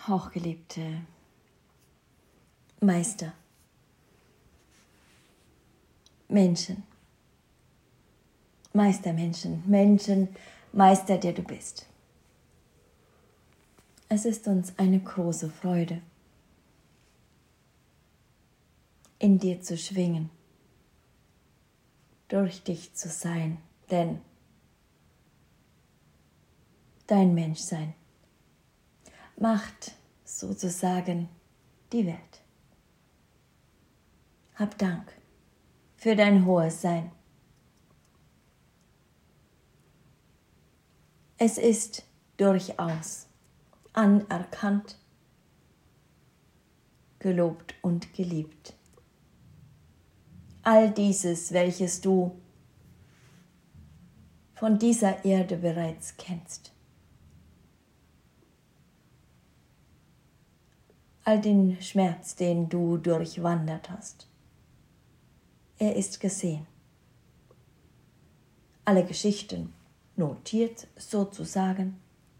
Hochgeliebte Meister, Menschen, Meistermenschen, Menschen, Meister, der du bist. Es ist uns eine große Freude, in dir zu schwingen, durch dich zu sein, denn dein Menschsein macht sozusagen die Welt. Hab Dank für dein hohes Sein. Es ist durchaus anerkannt, gelobt und geliebt. All dieses, welches du von dieser Erde bereits kennst. All den Schmerz, den du durchwandert hast. Er ist gesehen. Alle Geschichten notiert sozusagen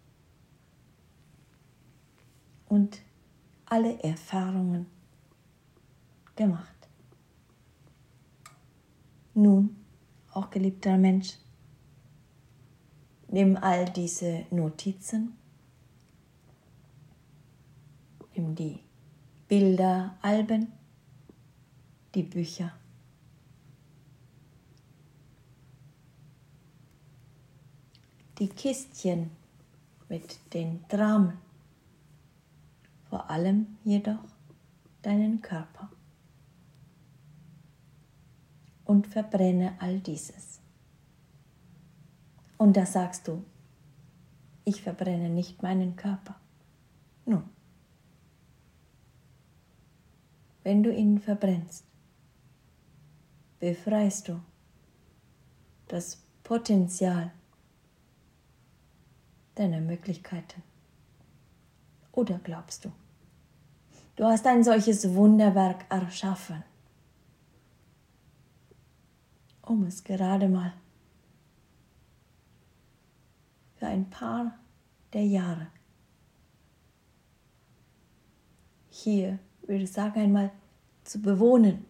und alle Erfahrungen gemacht. Nun, auch geliebter Mensch, nimm all diese Notizen, nimm die Bilder, Alben, die Bücher, die Kistchen mit den Dramen, vor allem jedoch deinen Körper und verbrenne all dieses. Und da sagst du, ich verbrenne nicht meinen Körper. Nun, wenn du ihn verbrennst, befreist du das Potenzial deiner Möglichkeiten. Oder glaubst du, du hast ein solches Wunderwerk erschaffen, um es gerade mal für ein paar der Jahre hier, würde ich sagen, einmal zu bewohnen.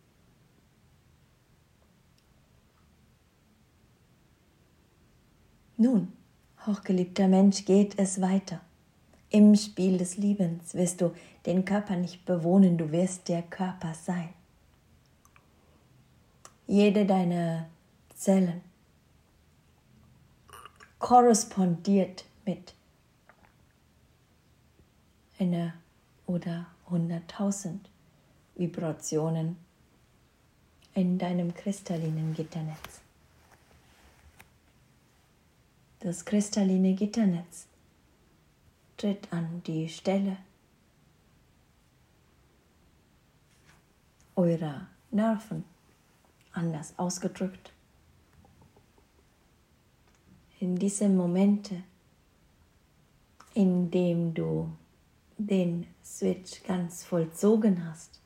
Nun, hochgeliebter Mensch, geht es weiter. Im Spiel des Lebens wirst du den Körper nicht bewohnen, du wirst der Körper sein. Jede deiner Zellen korrespondiert mit einer oder 100.000 Vibrationen in deinem kristallinen Gitternetz. Das kristalline Gitternetz tritt an die Stelle eurer Nerven, anders ausgedrückt. In diese Momente, in dem du den Switch ganz vollzogen hast,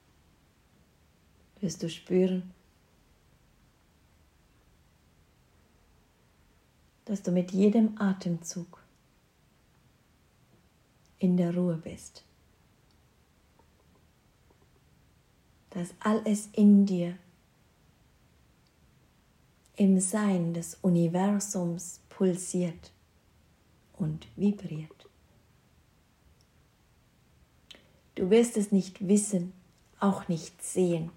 wirst du spüren, dass du mit jedem Atemzug in der Ruhe bist. Dass alles in dir im Sein des Universums pulsiert und vibriert. Du wirst es nicht wissen, auch nicht sehen.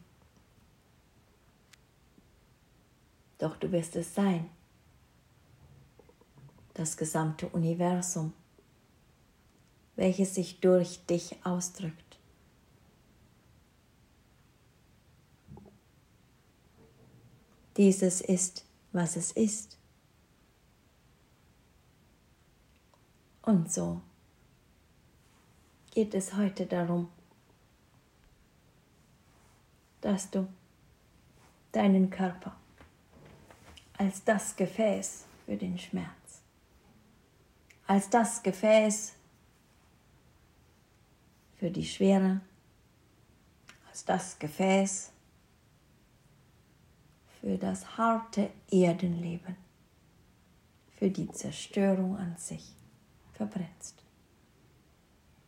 Doch du wirst es sein. Das gesamte Universum, welches sich durch dich ausdrückt. Dieses ist, was es ist. Und so geht es heute darum, dass du deinen Körper als das Gefäß für den Schmerz, als das Gefäß für die Schwere, als das Gefäß für das harte Erdenleben, für die Zerstörung an sich verbrennst.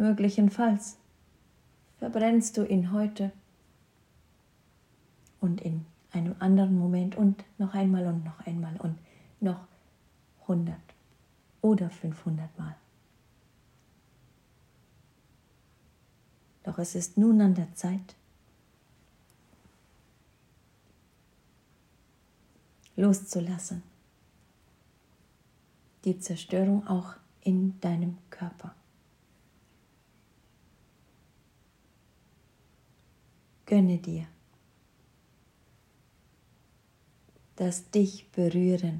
Möglichenfalls verbrennst du ihn heute und in einem anderen Moment und noch einmal und noch 100 oder 500 Mal. Doch es ist nun an der Zeit, loszulassen. Die Zerstörung auch in deinem Körper. Gönne dir das dich berühren.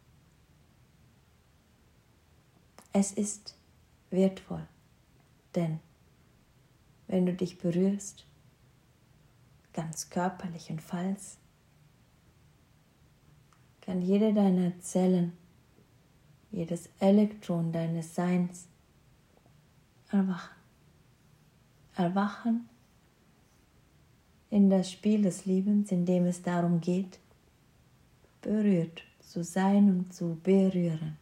Es ist wertvoll, denn wenn du dich berührst, ganz körperlich und falls, kann jede deiner Zellen, jedes Elektron deines Seins erwachen. Erwachen in das Spiel des Liebens, in dem es darum geht, berührt zu sein und zu berühren.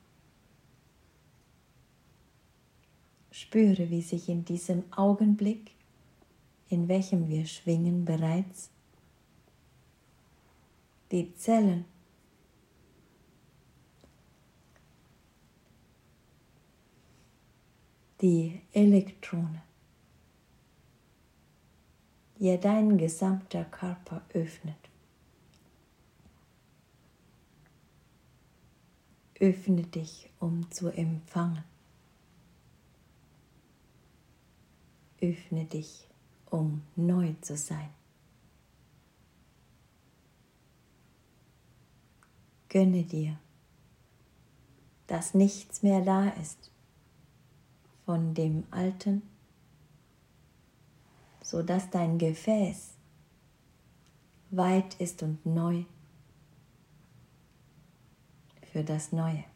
Spüre, wie sich in diesem Augenblick, in welchem wir schwingen, bereits die Zellen die Elektronen, die dein gesamter Körper öffnet. Öffne dich, um zu empfangen. Öffne dich, um neu zu sein. Gönne dir, dass nichts mehr da ist von dem Alten, so dass dein Gefäß weit ist und neu für das Neue.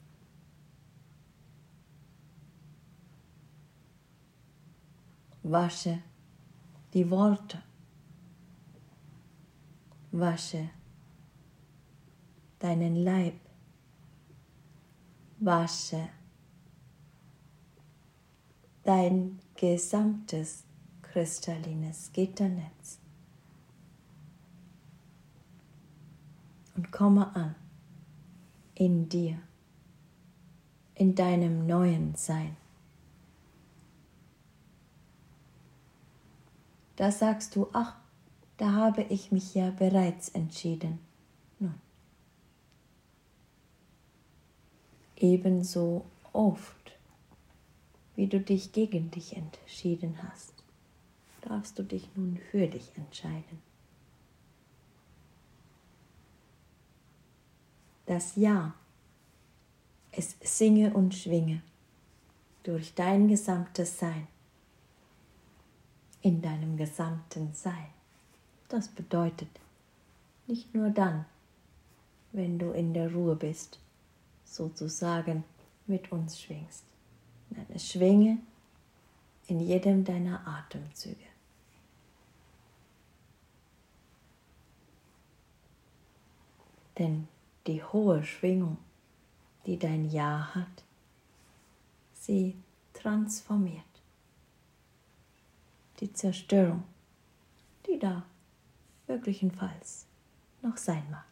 Wasche die Worte, wasche deinen Leib, wasche dein gesamtes kristallines Gitternetz und komme an in dir, in deinem neuen Sein. Da sagst du, ach, da habe ich mich ja bereits entschieden. Nun, ebenso oft, wie du dich gegen dich entschieden hast, darfst du dich nun für dich entscheiden. Das Ja, es singe und schwinge durch dein gesamtes Sein, in deinem gesamten Sein. Das bedeutet, nicht nur dann, wenn du in der Ruhe bist, sozusagen mit uns schwingst. Nein, es schwinge in jedem deiner Atemzüge. Denn die hohe Schwingung, die dein Ja hat, sie transformiert. Die Zerstörung, die da wirklichenfalls noch sein mag.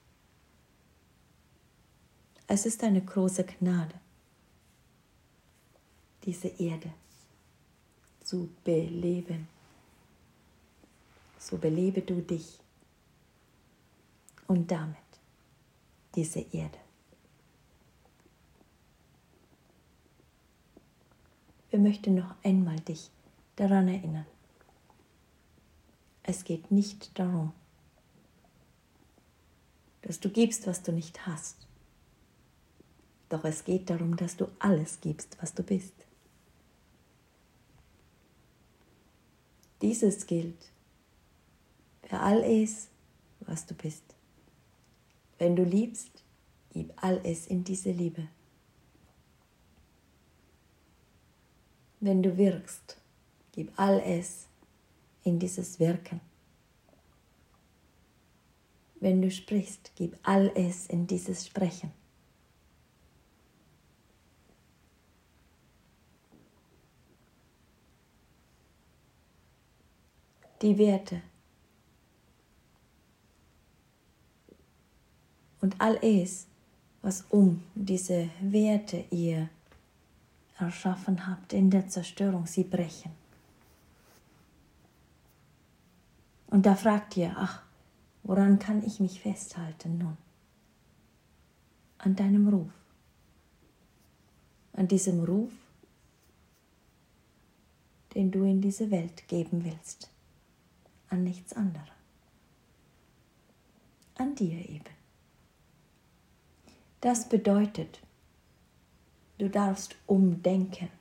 Es ist eine große Gnade, diese Erde zu beleben. So belebe du dich und damit diese Erde. Wir möchten noch einmal dich daran erinnern. Es geht nicht darum, dass du gibst, was du nicht hast. Doch es geht darum, dass du alles gibst, was du bist. Dieses gilt für alles, was du bist. Wenn du liebst, gib alles in diese Liebe. Wenn du wirkst, gib alles in dieses Wirken. Wenn du sprichst, gib alles in dieses Sprechen. die Werte und all es, was um diese Werte ihr erschaffen habt in der Zerstörung, sie brechen. Und da fragt ihr, ach, woran kann ich mich festhalten nun? An deinem Ruf. An diesem Ruf, den du in diese Welt geben willst. An nichts anderem. An dir eben. Das bedeutet, du darfst umdenken.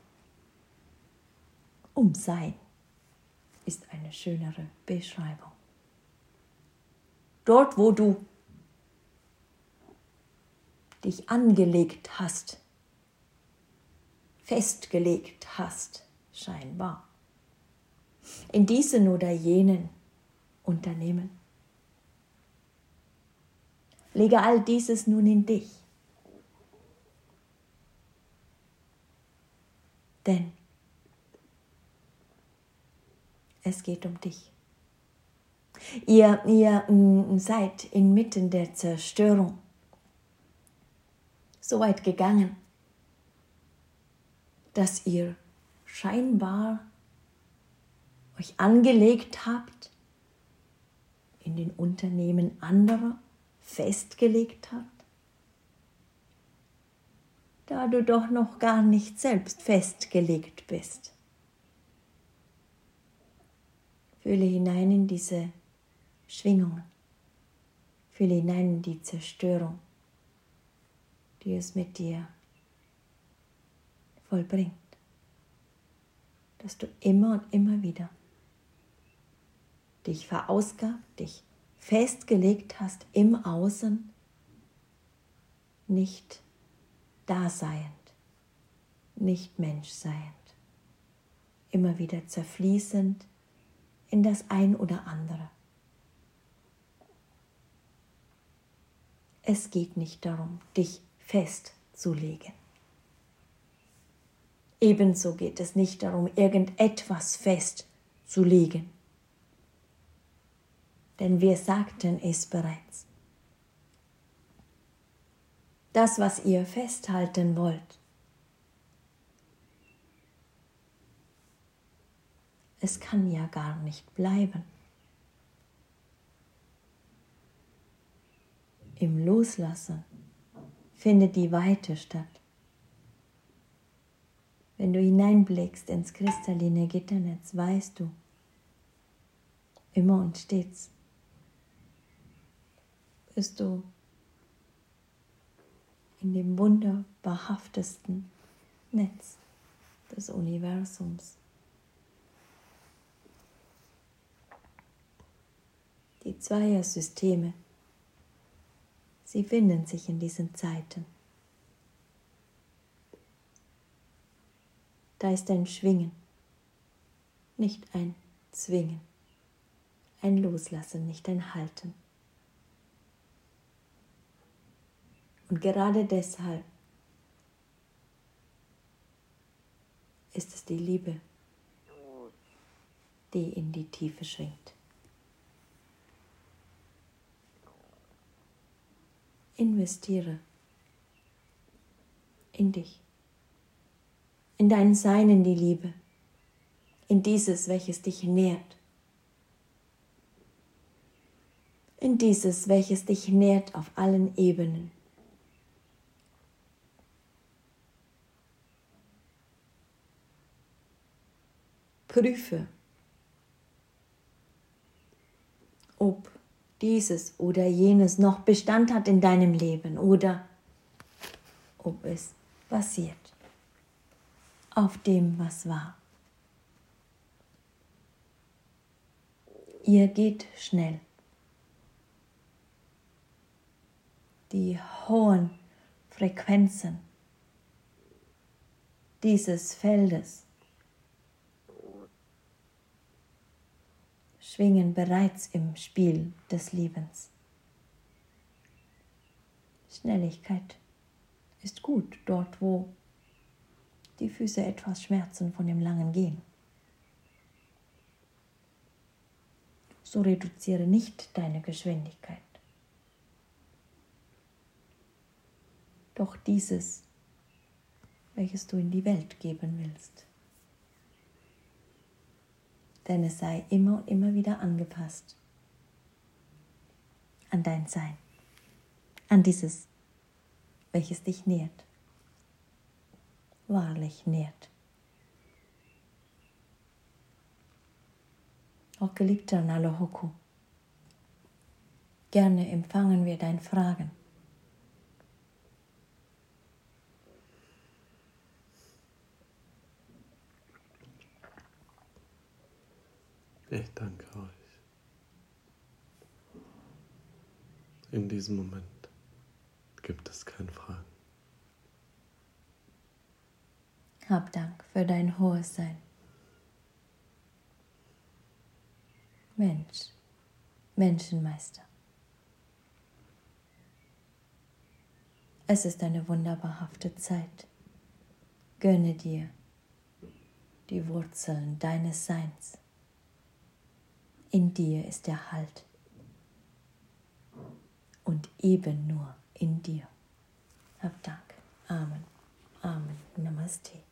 Umsein ist eine schönere Beschreibung. Dort, wo du dich angelegt hast, festgelegt hast, scheinbar, in diesen oder jenen Unternehmen. Lege all dieses nun in dich. Denn es geht um dich. Ihr seid inmitten der Zerstörung so weit gegangen, dass ihr scheinbar euch angelegt habt, in den Unternehmen anderer festgelegt habt, da du doch noch gar nicht selbst festgelegt bist. Fühle hinein in diese Schwingungen, fühle hinein in die Zerstörung, die es mit dir vollbringt, dass du immer und immer wieder dich verausgabt, dich festgelegt hast im Außen, nicht daseiend, nicht menschseiend, immer wieder zerfließend in das ein oder andere. Es geht nicht darum, dich festzulegen. Ebenso geht es nicht darum, irgendetwas festzulegen. Denn wir sagten es bereits. Das, was ihr festhalten wollt, es kann ja gar nicht bleiben. Im Loslassen findet die Weite statt. Wenn du hineinblickst ins kristalline Gitternetz, weißt du, immer und stets bist du in dem wunderbarhaftesten Netz des Universums. Die Zweiersysteme, sie finden sich in diesen Zeiten. Da ist ein Schwingen, nicht ein Zwingen, ein Loslassen, nicht ein Halten. Und gerade deshalb ist es die Liebe, die in die Tiefe schwingt. Investiere in dich, in dein Sein, in die Liebe, in dieses, welches dich nährt, in dieses, welches dich nährt auf allen Ebenen. Prüfe, ob dieses oder jenes noch Bestand hat in deinem Leben oder ob es basiert auf dem, was war. Ihr geht schnell. Die hohen Frequenzen dieses Feldes schwingen bereits im Spiel des Lebens. Schnelligkeit ist gut dort, wo die Füße etwas schmerzen von dem langen Gehen. so reduziere nicht deine Geschwindigkeit. Doch dieses, welches du in die Welt geben willst. Denn es sei immer und immer wieder angepasst an dein Sein, an dieses, welches dich nährt, wahrlich nährt. Auch geliebter Nalohoku, gerne empfangen wir deine Fragen. Ich danke euch. In diesem Moment gibt es keine Fragen. Hab Dank für dein hohes Sein. Mensch, Menschenmeister. Es ist eine wunderbarhafte Zeit. Gönne dir die Wurzeln deines Seins. In dir ist der Halt. Und eben nur in dir. Hab Dank. Amen. Amen. Namaste.